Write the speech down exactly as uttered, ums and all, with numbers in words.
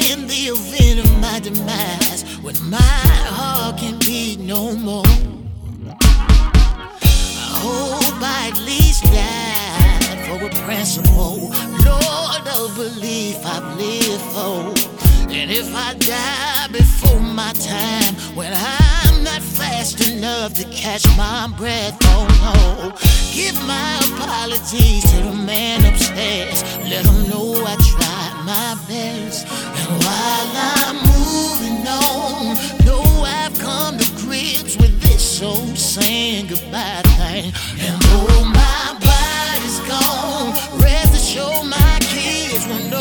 in the event of my demise, when my heart can beat no more, I hope I at least died for a principle, Lord, of belief I've lived for. And if I die before my time, when I'm not fast enough to catch my breath, oh no, give my apologies to the man upstairs. Let him know I tried my best. And while I'm moving on, know I've come to grips with this, so saying goodbye